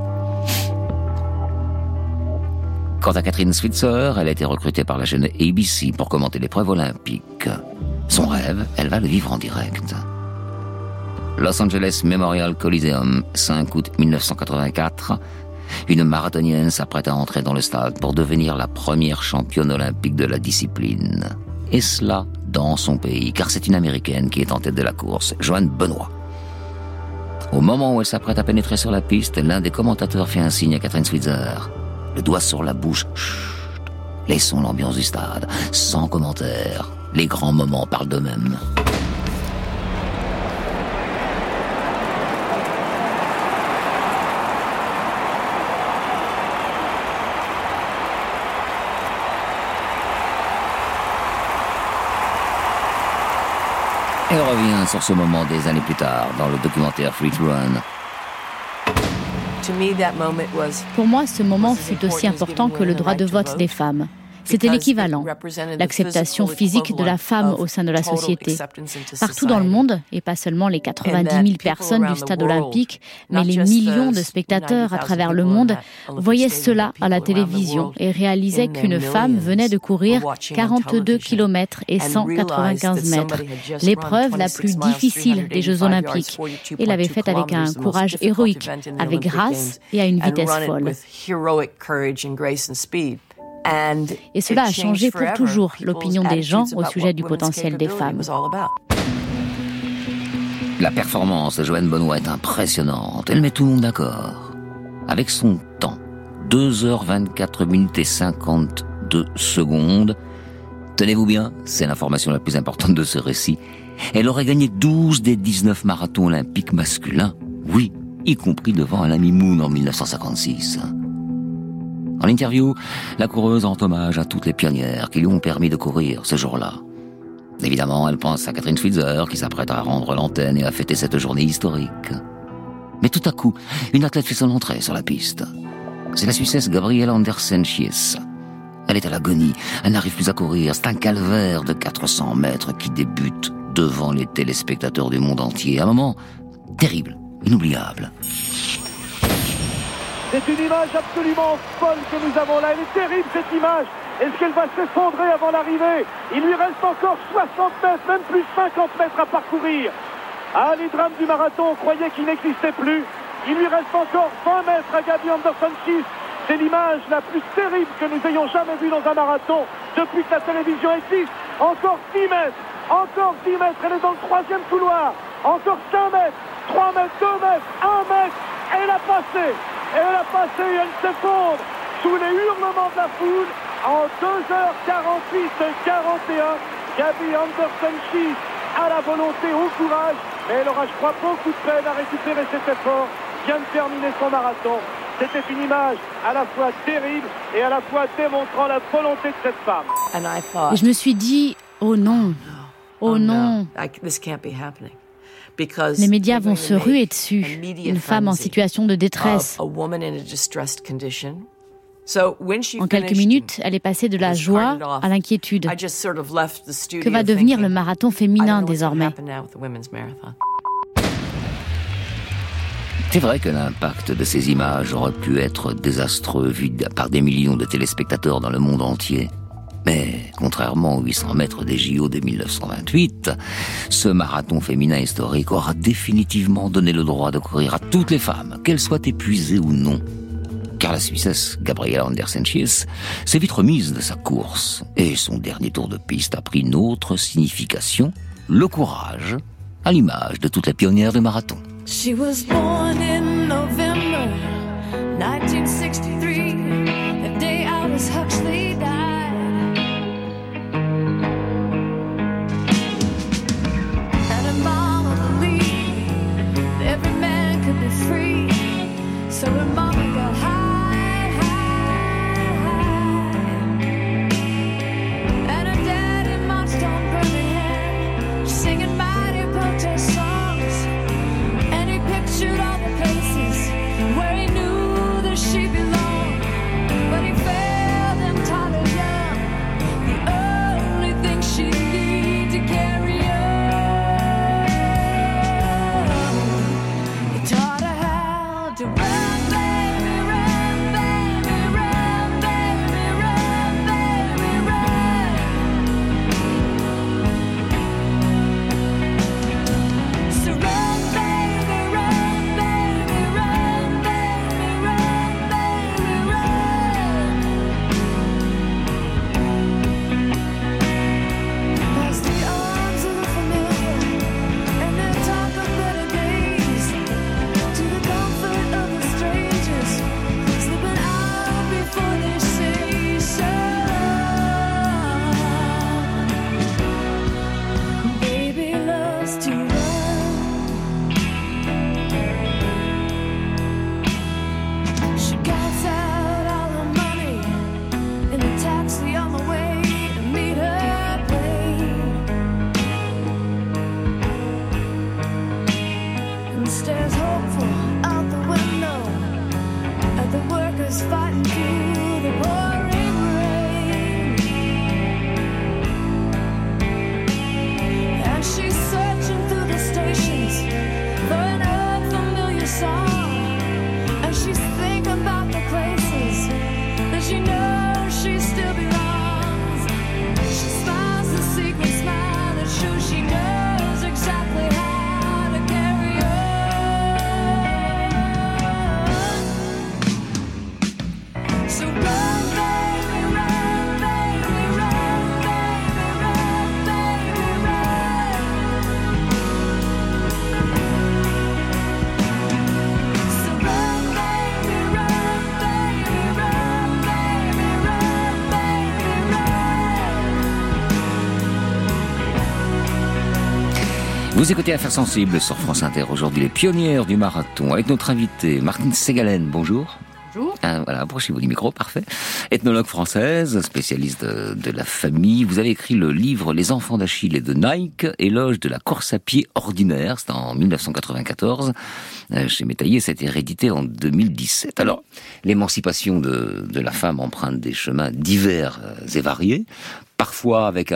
Quant à Catherine Switzer, elle a été recrutée par la chaîne ABC pour commenter l'épreuve olympique. Son rêve, elle va le vivre en direct. Los Angeles Memorial Coliseum, 5 août 1984. Une marathonienne s'apprête à entrer dans le stade pour devenir la première championne olympique de la discipline. Et cela dans son pays, car c'est une Américaine qui est en tête de la course, Joanne Benoît. Au moment où elle s'apprête à pénétrer sur la piste, l'un des commentateurs fait un signe à Catherine Switzer. Le doigt sur la bouche. Chut. Laissons l'ambiance du stade, sans commentaire. Les grands moments parlent d'eux-mêmes. Elle revient sur ce moment des années plus tard dans le documentaire Free to Run. Pour moi, ce moment fut aussi important que le droit de vote des femmes. C'était l'équivalent, l'acceptation physique de la femme au sein de la société. Partout dans le monde, et pas seulement les 90 000 personnes du stade olympique, mais les millions de spectateurs à travers le monde voyaient cela à la télévision et réalisaient qu'une femme venait de courir 42 km et 195 mètres, l'épreuve la plus difficile des Jeux olympiques, et l'avait faite avec un courage héroïque, avec grâce et à une vitesse folle. Et cela a changé pour toujours l'opinion des gens au sujet du potentiel des femmes. La performance de Joanne Benoît est impressionnante. Elle met tout le monde d'accord. Avec son temps, 2h24 minutes et 52 secondes. Tenez-vous bien, c'est l'information la plus importante de ce récit. Elle aurait gagné 12 des 19 marathons olympiques masculins. Oui, y compris devant Alain Mimoun en 1956. En interview, la coureuse rend hommage à toutes les pionnières qui lui ont permis de courir ce jour-là. Évidemment, elle pense à Catherine Switzer qui s'apprête à rendre l'antenne et à fêter cette journée historique. Mais tout à coup, une athlète fait son entrée sur la piste. C'est la Suissesse Gabriele Andersen-Schiess. Elle est à l'agonie, elle n'arrive plus à courir, c'est un calvaire de 400 mètres qui débute devant les téléspectateurs du monde entier. Un moment terrible, inoubliable. C'est une image absolument folle que nous avons là. Elle est terrible cette image. Est-ce qu'elle va s'effondrer avant l'arrivée? Il lui reste encore 60 mètres, même plus 50 mètres à parcourir. Ah, les drames du marathon, on croyait qu'ils n'existaient plus. Il lui reste encore 20 mètres à Gabi Andersen-Schiess. C'est l'image la plus terrible que nous ayons jamais vue dans un marathon depuis que la télévision existe. Encore 10 mètres, encore 10 mètres. Elle est dans le 3e couloir. Encore 5 mètres, 3 mètres, 2 mètres, 1 mètre. Elle a passé. Elle a passé et elle s'effondre sous les hurlements de la foule en 2h48-41. Gabi Andersen-Schiess a la volonté, au courage, mais elle aura, je crois, beaucoup de peine à récupérer cet effort. Vient de terminer son marathon. C'était une image à la fois terrible et à la fois démontrant la volonté de cette femme. Et je me suis dit, oh non, oh non. Les médias vont se ruer dessus. Une femme en situation de détresse. En quelques minutes, elle est passée de la joie à l'inquiétude. Que va devenir le marathon féminin désormais? C'est vrai que l'impact de ces images aurait pu être désastreux vu par des millions de téléspectateurs dans le monde entier. Mais, contrairement aux 800 mètres des JO de 1928, ce marathon féminin historique aura définitivement donné le droit de courir à toutes les femmes, qu'elles soient épuisées ou non. Car la Suissesse Gabriele Andersen-Schiess s'est vite remise de sa course, et son dernier tour de piste a pris une autre signification, le courage, à l'image de toutes les pionnières du marathon. She was born in November 1963, the day Aldous Huxley died. And her mama believed that every man could be free, so her mama got high, high, high. And her daddy marched on Birmingham, singing mighty protest songs. And he pictured all the places where he knew that she belonged. Vous écoutez Affaires sensibles sur France Inter. Aujourd'hui, les pionnières du marathon avec notre invitée Martine Segalen. Bonjour. Bonjour. Voilà, approchez-vous du micro, parfait. Ethnologue française, spécialiste de la famille. Vous avez écrit le livre Les enfants d'Achille et de Nike, éloge de la course à pied ordinaire. C'était en 1994. Chez Métaillé, ça a été réédité en 2017. Alors, l'émancipation de la femme emprunte des chemins divers et variés. Parfois avec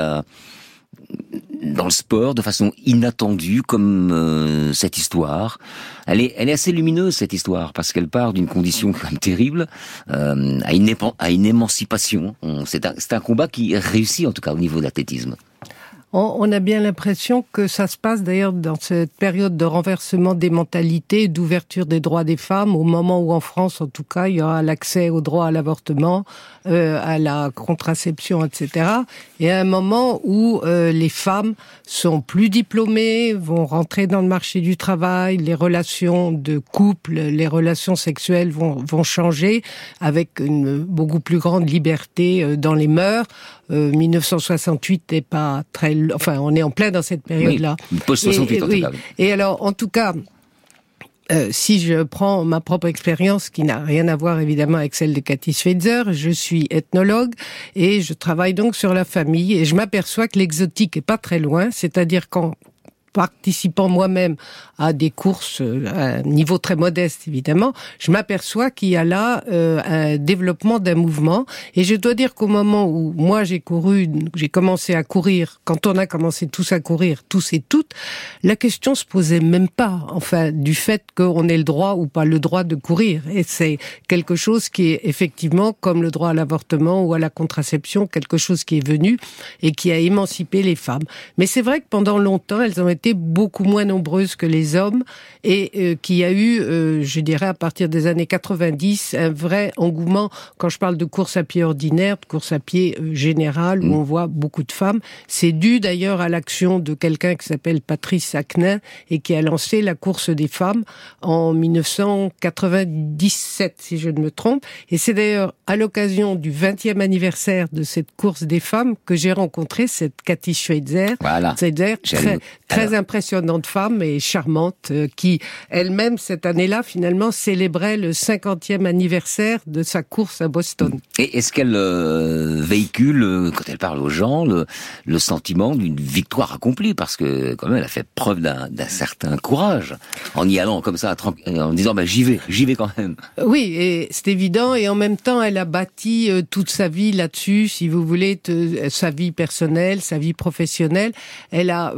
dans le sport, de façon inattendue, comme cette histoire. Elle est assez lumineuse, cette histoire, parce qu'elle part d'une condition quand même terrible à une émancipation. C'est un combat qui réussit, en tout cas, au niveau de l'athlétisme. On a bien l'impression que ça se passe d'ailleurs dans cette période de renversement des mentalités, d'ouverture des droits des femmes, au moment où en France, en tout cas, il y aura l'accès au droit à l'avortement, à la contraception, etc. Et à un moment où les femmes sont plus diplômées, vont rentrer dans le marché du travail, les relations de couple, les relations sexuelles vont changer avec une beaucoup plus grande liberté dans les mœurs. 1968 n'est pas très... Enfin, on est en plein dans cette période-là. Oui, post-68 en tout cas. Et alors, en tout cas, si je prends ma propre expérience, qui n'a rien à voir évidemment avec celle de Cathy Schweitzer, je suis ethnologue et je travaille donc sur la famille et je m'aperçois que l'exotique est pas très loin, c'est-à-dire qu'en participant moi-même à des courses à un niveau très modeste évidemment, je m'aperçois qu'il y a là un développement d'un mouvement et je dois dire qu'au moment où moi j'ai commencé à courir, quand on a commencé tous à courir, tous et toutes, la question se posait même pas, enfin, du fait qu'on ait le droit ou pas le droit de courir. Et c'est quelque chose qui est effectivement, comme le droit à l'avortement ou à la contraception, quelque chose qui est venu et qui a émancipé les femmes. Mais c'est vrai que pendant longtemps, elles ont été beaucoup moins nombreuses que les hommes et qu'il y a eu, je dirais, à partir des années 90, un vrai engouement, quand je parle de course à pied ordinaire, de course à pied générale, où on voit beaucoup de femmes. C'est dû d'ailleurs à l'action de quelqu'un qui s'appelle Patrice Acquenin et qui a lancé la course des femmes en 1997, si je ne me trompe. Et c'est d'ailleurs à l'occasion du 20e anniversaire de cette course des femmes que j'ai rencontré cette Cathy Schweitzer. Voilà. Très impressionnante femme et charmante, qui elle-même cette année-là finalement célébrait le 50e anniversaire de sa course à Boston. Et est-ce qu'elle véhicule, quand elle parle aux gens, le sentiment d'une victoire accomplie, parce que quand même elle a fait preuve d'un certain courage en y allant comme ça, en disant j'y vais quand même. Oui, et c'est évident, et en même temps elle a bâti toute sa vie là-dessus, si vous voulez, sa vie personnelle, sa vie professionnelle. Elle a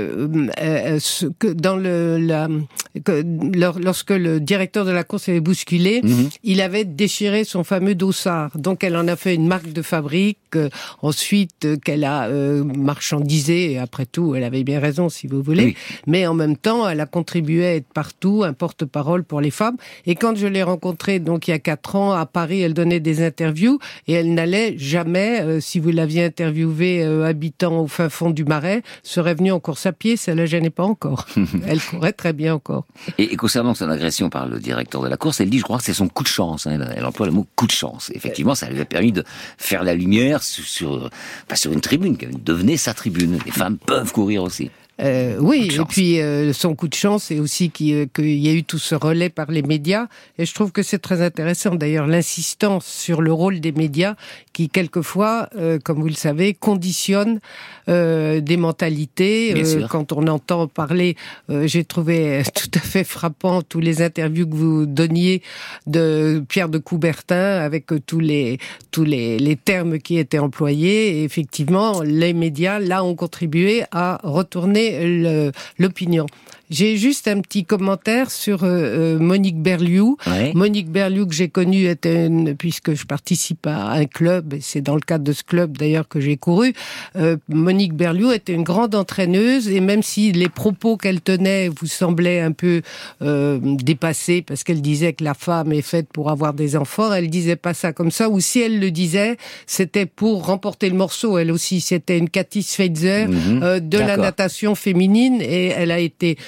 lorsque le directeur de la course avait bousculé, il avait déchiré son fameux dossard. Donc elle en a fait une marque de fabrique, ensuite qu'elle a marchandisé, et après tout, elle avait bien raison si vous voulez, mais en même temps, elle a contribué à être partout, un porte-parole pour les femmes. Et quand je l'ai rencontrée, donc il y a 4 ans, à Paris, elle donnait des interviews, et elle n'allait jamais, si vous l'aviez interviewée habitant au fin fond du Marais, serait venue en course à pied, ça la gênait pas encore. Elle courait très bien encore. Et concernant son agression par le directeur de la course, elle dit, je crois que c'est son coup de chance. Elle emploie le mot coup de chance. Effectivement, ça lui a permis de faire la lumière sur une tribune qui devenait sa tribune. Les femmes peuvent courir aussi. Oui, et puis son coup de chance, c'est aussi qu'il y a eu tout ce relais par les médias, et je trouve que c'est très intéressant d'ailleurs l'insistance sur le rôle des médias qui quelquefois, comme vous le savez, conditionnent des mentalités. Quand on entend parler, j'ai trouvé tout à fait frappant tous les interviews que vous donniez de Pierre de Coubertin avec tous les termes qui étaient employés, et effectivement les médias là ont contribué à retourner l'opinion. J'ai juste un petit commentaire sur Monique Berliou. Ouais. Monique Berliou, que j'ai connue, puisque je participe à un club, et c'est dans le cadre de ce club d'ailleurs que j'ai couru, Monique Berliou était une grande entraîneuse, et même si les propos qu'elle tenait vous semblaient un peu dépassés, parce qu'elle disait que la femme est faite pour avoir des enfants, elle disait pas ça comme ça, ou si elle le disait, c'était pour remporter le morceau. Elle aussi, c'était une Cathy Schweitzer de la natation féminine, et elle a été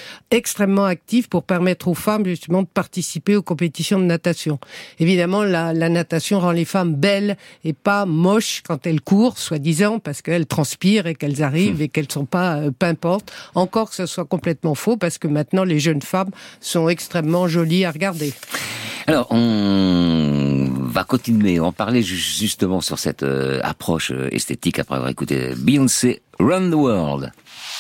extrêmement actif pour permettre aux femmes justement de participer aux compétitions de natation. Évidemment, la natation rend les femmes belles et pas moches quand elles courent, soi-disant, parce qu'elles transpirent et qu'elles arrivent et qu'elles sont pas pimpantes. Encore que ce soit complètement faux, parce que maintenant les jeunes femmes sont extrêmement jolies à regarder. Alors, on va continuer, en parler justement sur cette approche esthétique après avoir écouté Beyoncé, Run the World.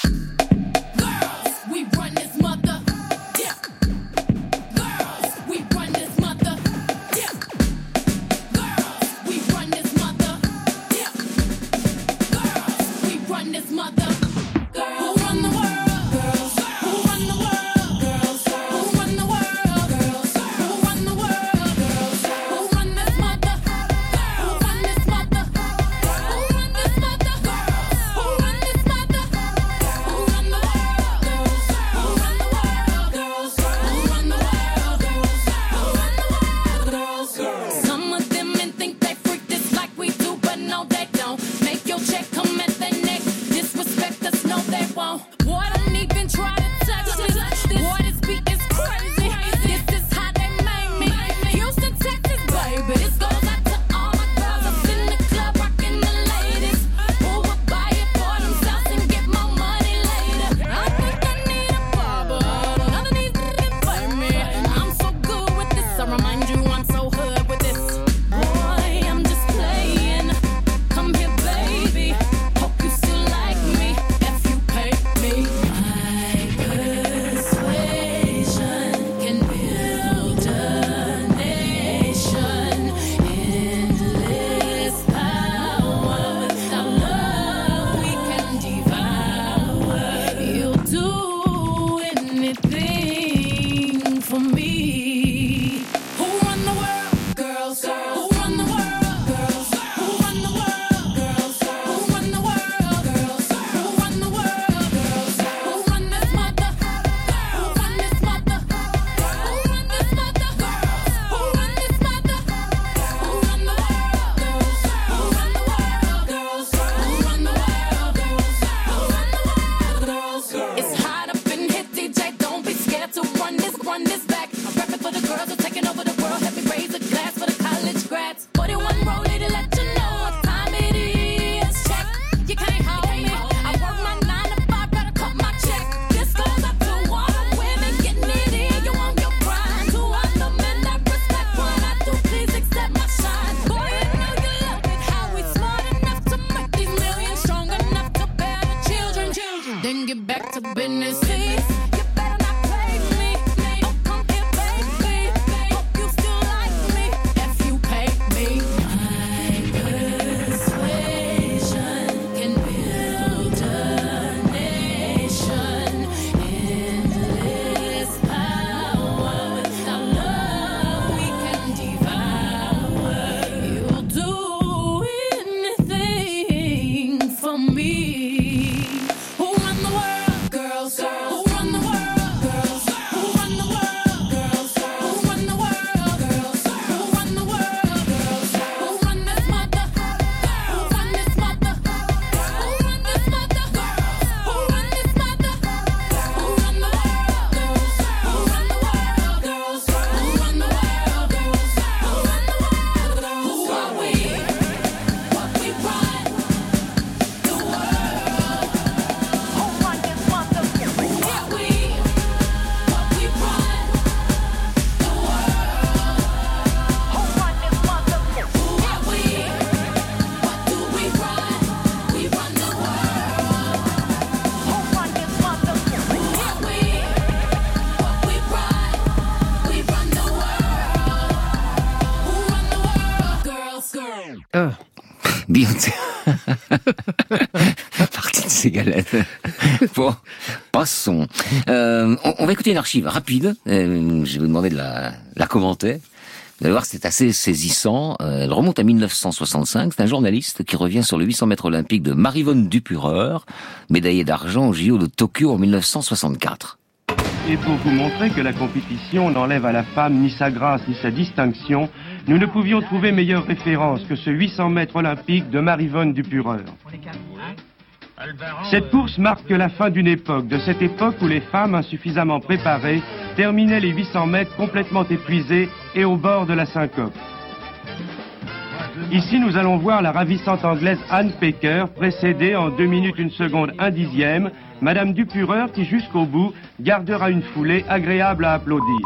Beyoncé. Partie de ces galettes. Bon, passons. On va écouter une archive rapide. Je vais vous demander de la commenter. Vous allez voir, c'est assez saisissant. Elle remonte à 1965. C'est un journaliste qui revient sur le 800 mètres olympique de Maryvonne Dupureur, médaillée d'argent au JO de Tokyo en 1964. Et pour vous montrer que la compétition n'enlève à la femme ni sa grâce ni sa distinction, nous ne pouvions trouver meilleure référence que ce 800 mètres olympique de Maryvonne Dupureur. Cette course marque la fin d'une époque, de cette époque où les femmes insuffisamment préparées terminaient les 800 mètres complètement épuisées et au bord de la syncope. Ici, nous allons voir la ravissante anglaise Anne Pecker, précédée en 2 minutes 1 seconde 1 dixième, Madame Dupureur qui jusqu'au bout gardera une foulée agréable à applaudir.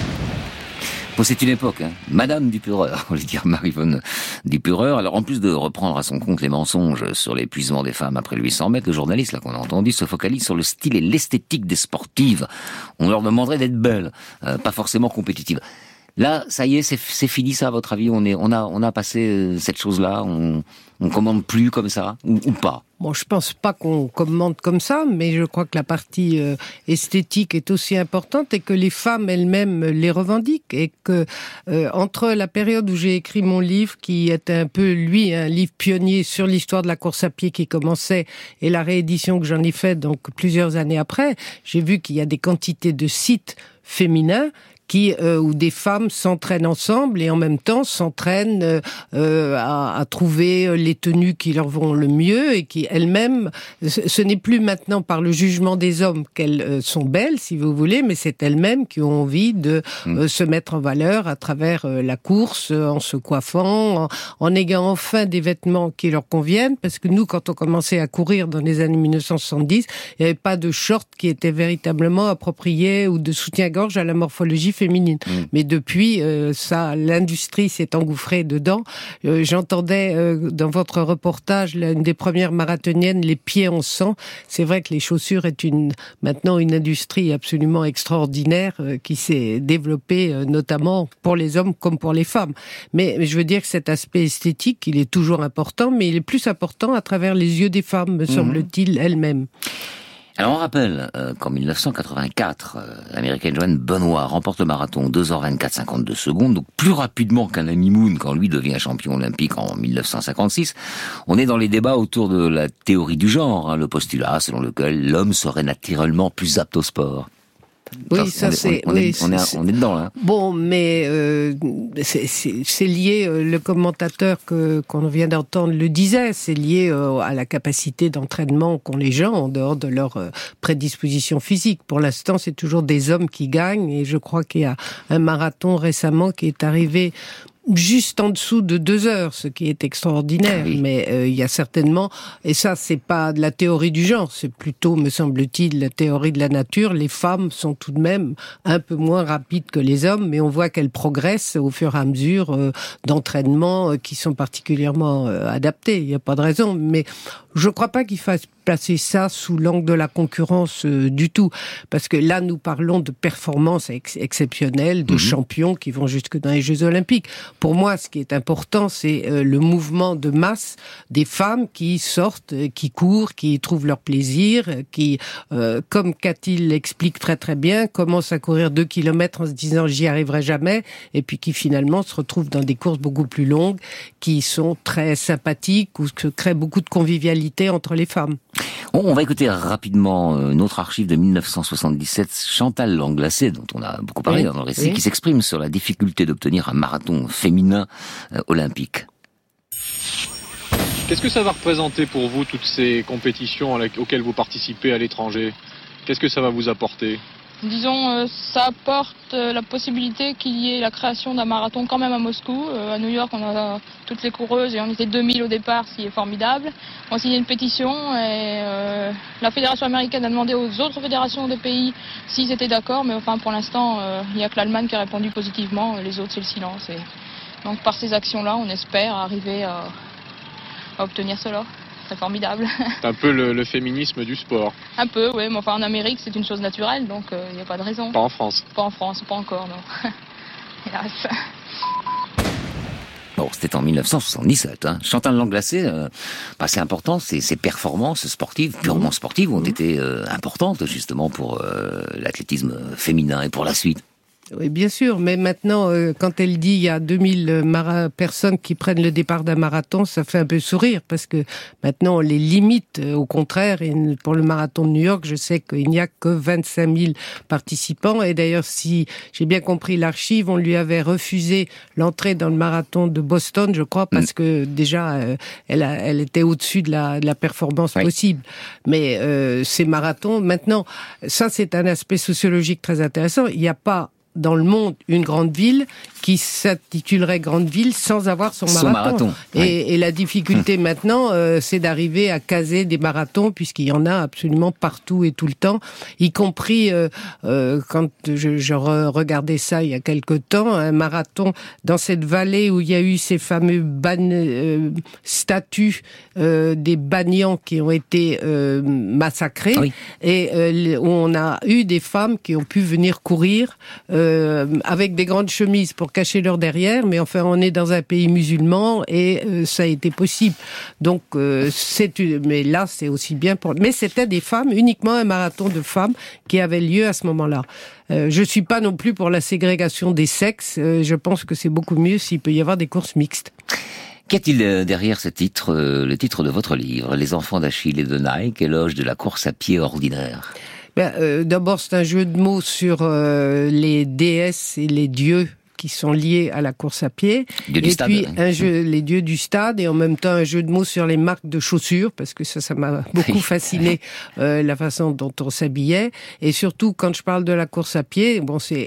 Bon, c'est une époque, hein. Madame Dupureur, on va dire Marie-Vonne Dupureur. Alors, en plus de reprendre à son compte les mensonges sur l'épuisement des femmes après le 800 mètres, le journaliste, là, qu'on a entendu, se focalise sur le style et l'esthétique des sportives. On leur demanderait d'être belles, pas forcément compétitives. Là, ça y est, c'est fini ça, à votre avis? On a passé cette chose-là, on commande plus comme ça, ou pas? Bon, je pense pas qu'on commande comme ça, mais je crois que la partie esthétique est aussi importante et que les femmes elles-mêmes les revendiquent et que entre la période où j'ai écrit mon livre, qui était un peu, lui, un livre pionnier sur l'histoire de la course à pied qui commençait, et la réédition que j'en ai faite donc plusieurs années après, j'ai vu qu'il y a des quantités de sites féminins où des femmes s'entraînent ensemble et en même temps s'entraînent à trouver les tenues qui leur vont le mieux et qui elles-mêmes, ce n'est plus maintenant par le jugement des hommes qu'elles sont belles, si vous voulez, mais c'est elles-mêmes qui ont envie de se mettre en valeur à travers la course, en se coiffant, en ayant enfin des vêtements qui leur conviennent, parce que nous, quand on commençait à courir dans les années 1970, il n'y avait pas de short qui était véritablement approprié ou de soutien-gorge à la morphologie féminine. Mais depuis, l'industrie s'est engouffrée dedans. J'entendais dans votre reportage une des premières marathoniennes, les pieds en sang. C'est vrai que les chaussures est maintenant une industrie absolument extraordinaire qui s'est développée notamment pour les hommes comme pour les femmes. Mais je veux dire que cet aspect esthétique, il est toujours important, mais il est plus important à travers les yeux des femmes, me semble-t-il, elles-mêmes. Alors on rappelle qu'en 1984, l'américaine Joanne Benoît remporte le marathon 2h24 52 secondes, donc plus rapidement qu'un Amy Moon quand lui devient champion olympique en 1956. On est dans les débats autour de la théorie du genre, hein, le postulat selon lequel l'homme serait naturellement plus apte au sport. Oui, ça c'est... On est dedans, là. Bon, mais c'est lié, le commentateur qu'on vient d'entendre le disait, c'est lié à la capacité d'entraînement qu'ont les gens en dehors de leur prédisposition physique. Pour l'instant, c'est toujours des hommes qui gagnent, et je crois qu'il y a un marathon récemment qui est arrivé juste en dessous de 2 heures, ce qui est extraordinaire. Oui. Mais il y a certainement, et ça c'est pas de la théorie du genre, c'est plutôt, me semble-t-il, la théorie de la nature. Les femmes sont tout de même un peu moins rapides que les hommes, mais on voit qu'elles progressent au fur et à mesure d'entraînements qui sont particulièrement adaptés. Il n'y a pas de raison, mais je crois pas qu'il fasse placer ça sous l'angle de la concurrence du tout, parce que là nous parlons de performances exceptionnelles, de champions qui vont jusque dans les Jeux Olympiques. Pour moi, ce qui est important, c'est le mouvement de masse des femmes qui sortent, qui courent, qui trouvent leur plaisir, qui, comme Cathy l'explique très très bien, commencent à courir 2 kilomètres en se disant j'y arriverai jamais, et puis qui finalement se retrouvent dans des courses beaucoup plus longues, qui sont très sympathiques, ou qui créent beaucoup de convivialité entre les femmes. On va écouter rapidement notre archive de 1977, Chantal Langlacé, dont on a beaucoup parlé dans le récit, qui s'exprime sur la difficulté d'obtenir un marathon féminin olympique. Qu'est-ce que ça va représenter pour vous, toutes ces compétitions auxquelles vous participez à l'étranger? Qu'est-ce que ça va vous apporter? Disons, ça apporte la possibilité qu'il y ait la création d'un marathon quand même à Moscou. À New York, on a toutes les coureuses et on était 2000 au départ, ce qui est formidable. On a signé une pétition et la fédération américaine a demandé aux autres fédérations des pays s'ils étaient d'accord, mais enfin pour l'instant, il n'y a que l'Allemagne qui a répondu positivement, les autres c'est le silence. Et donc par ces actions-là, on espère arriver à obtenir cela. C'est formidable. C'est un peu le féminisme du sport. Un peu, oui, mais enfin en Amérique c'est une chose naturelle, donc il n'y a pas de raison. Pas en France. Pas en France, pas encore, non. Hélas. Bon, c'était en 1977. Hein. Chantal Langlacé, c'est important, ses performances sportives, purement sportives, ont été importantes justement pour l'athlétisme féminin et pour la suite. Oui, bien sûr, mais maintenant, quand elle dit il y a 2000 personnes qui prennent le départ d'un marathon, ça fait un peu sourire, parce que maintenant, on les limite. Au contraire, pour le marathon de New York, je sais qu'il n'y a que 25 000 participants, et d'ailleurs, si j'ai bien compris l'archive, on lui avait refusé l'entrée dans le marathon de Boston, je crois, parce que déjà, elle était au-dessus de la performance possible. Mais ces marathons, maintenant, ça c'est un aspect sociologique très intéressant. Il n'y a pas dans le monde une grande ville qui s'intitulerait grande ville sans avoir son marathon. Et la difficulté maintenant, c'est d'arriver à caser des marathons, puisqu'il y en a absolument partout et tout le temps, y compris quand je regardais ça il y a quelque temps, un marathon dans cette vallée où il y a eu ces fameux statues des Banians qui ont été massacrés, et où on a eu des femmes qui ont pu venir courir avec des grandes chemises pour cacher leur derrière, mais enfin on est dans un pays musulman et ça a été possible. Donc mais là c'est aussi bien mais c'était des femmes, uniquement un marathon de femmes qui avait lieu à ce moment-là. Je suis pas non plus pour la ségrégation des sexes, je pense que c'est beaucoup mieux s'il peut y avoir des courses mixtes. Qu'y a-t-il derrière ce titre, le titre de votre livre, Les enfants d'Achille et de Nike, éloge de la course à pied ordinaire? D'abord, c'est un jeu de mots sur les déesses et les dieux qui sont liés à la course à pied. Puis les dieux du stade, et en même temps un jeu de mots sur les marques de chaussures, parce que ça m'a beaucoup fasciné, la façon dont on s'habillait. Et surtout, quand je parle de la course à pied,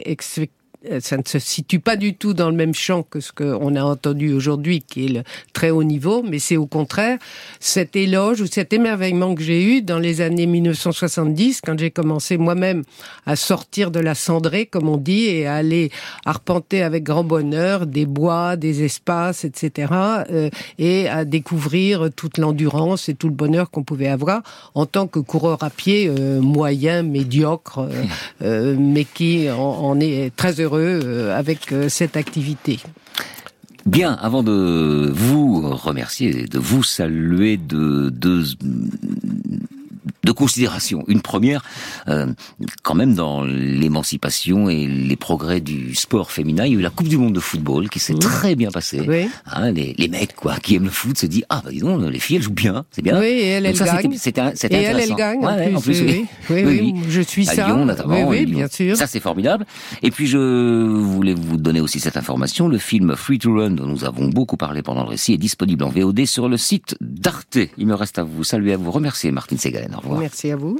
ça ne se situe pas du tout dans le même champ que ce qu'on a entendu aujourd'hui, qui est le très haut niveau, mais c'est au contraire cet éloge ou cet émerveillement que j'ai eu dans les années 1970, quand j'ai commencé moi-même à sortir de la cendrée, comme on dit, et à aller arpenter avec grand bonheur des bois, des espaces, etc., et à découvrir toute l'endurance et tout le bonheur qu'on pouvait avoir en tant que coureur à pied moyen, médiocre, mais qui en est très heureux avec cette activité. Bien, avant de vous remercier, de vous saluer, de considération. Une première, quand même, dans l'émancipation et les progrès du sport féminin. Il y a eu la Coupe du Monde de football qui s'est très bien passée. Oui. Hein, les mecs, qui aiment le foot se disent, dis donc, les filles, elles jouent bien, c'est bien. Oui, et elle gagne. C'était intéressant. Elle gagne, en plus, oui. Je suis à ça. Lyon, notamment. Oui, bien sûr. Ça, c'est formidable. Et puis, je voulais vous donner aussi cette information. Le film Free to Run, dont nous avons beaucoup parlé pendant le récit, est disponible en VOD sur le site d'Arte. Il me reste à vous saluer, à vous remercier, Martine Ségalen. Au revoir. Merci à vous.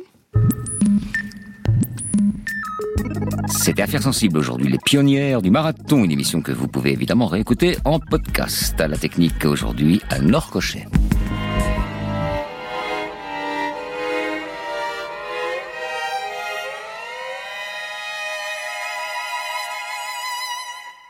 C'était Affaires sensibles aujourd'hui, les pionnières du marathon, une émission que vous pouvez évidemment réécouter en podcast. À la technique aujourd'hui, Anne-Laure Cochet.